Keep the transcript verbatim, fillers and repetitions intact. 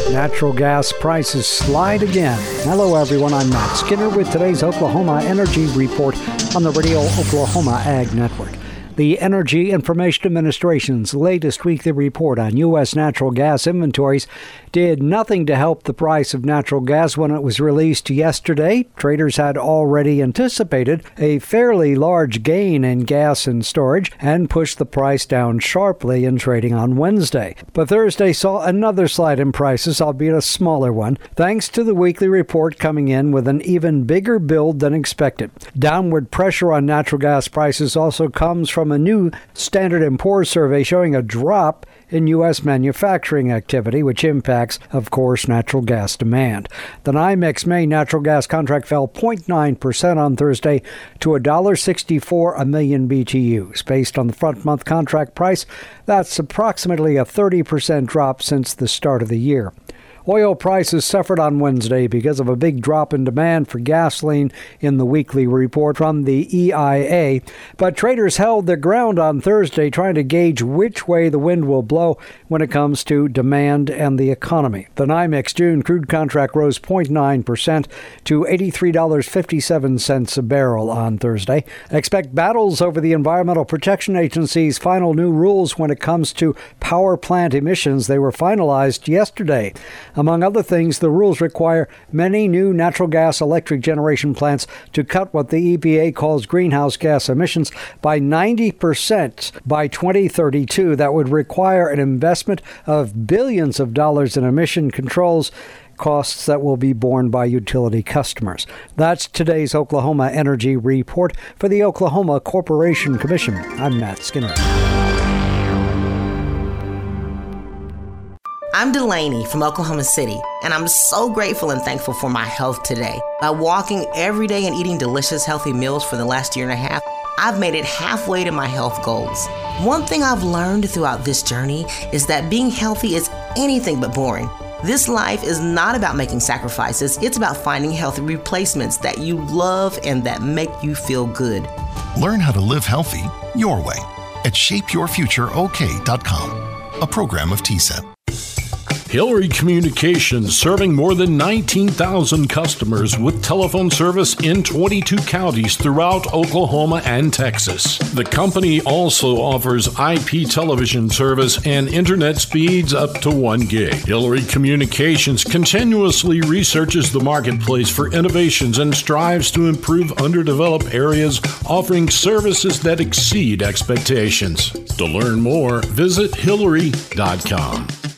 Natural gas prices slide again. Hello, everyone. I'm Matt Skinner with today's Oklahoma Energy Report on the Radio Oklahoma Ag Network. The Energy Information Administration's latest weekly report on U S natural gas inventories did nothing to help the price of natural gas when it was released yesterday. Traders had already anticipated a fairly large gain in gas and storage and pushed the price down sharply in trading on Wednesday. But Thursday saw another slide in prices, albeit a smaller one, thanks to the weekly report coming in with an even bigger build than expected. Downward pressure on natural gas prices also comes from a new Standard and Poor's survey showing a drop in U S manufacturing activity, which impacts, of course, natural gas demand. The NYMEX May natural gas contract fell zero point nine percent on Thursday to one dollar sixty-four a million B T Us. Based on the front-month contract price, that's approximately a thirty percent drop since the start of the year. Oil prices suffered on Wednesday because of a big drop in demand for gasoline in the weekly report from the E I A. But traders held their ground on Thursday, trying to gauge which way the wind will blow when it comes to demand and the economy. The NYMEX June crude contract rose zero point nine percent to eighty-three dollars and fifty-seven cents a barrel on Thursday. Expect battles over the Environmental Protection Agency's final new rules when it comes to power plant emissions. They were finalized yesterday. Among other things, the rules require many new natural gas electric generation plants to cut what the E P A calls greenhouse gas emissions by ninety percent by twenty thirty-two. That would require an investment of billions of dollars in emission controls, costs that will be borne by utility customers. That's today's Oklahoma Energy Report for the Oklahoma Corporation Commission. I'm Matt Skinner. I'm Delaney from Oklahoma City, and I'm so grateful and thankful for my health today. By walking every day and eating delicious, healthy meals for the last year and a half, I've made it halfway to my health goals. One thing I've learned throughout this journey is that being healthy is anything but boring. This life is not about making sacrifices. It's about finding healthy replacements that you love and that make you feel good. Learn how to live healthy your way at shape your future o k dot com, a program of T S E P. Hillary Communications, serving more than nineteen thousand customers with telephone service in twenty-two counties throughout Oklahoma and Texas. The company also offers I P television service and internet speeds up to one gig. Hillary Communications continuously researches the marketplace for innovations and strives to improve underdeveloped areas, offering services that exceed expectations. To learn more, visit hillary dot com.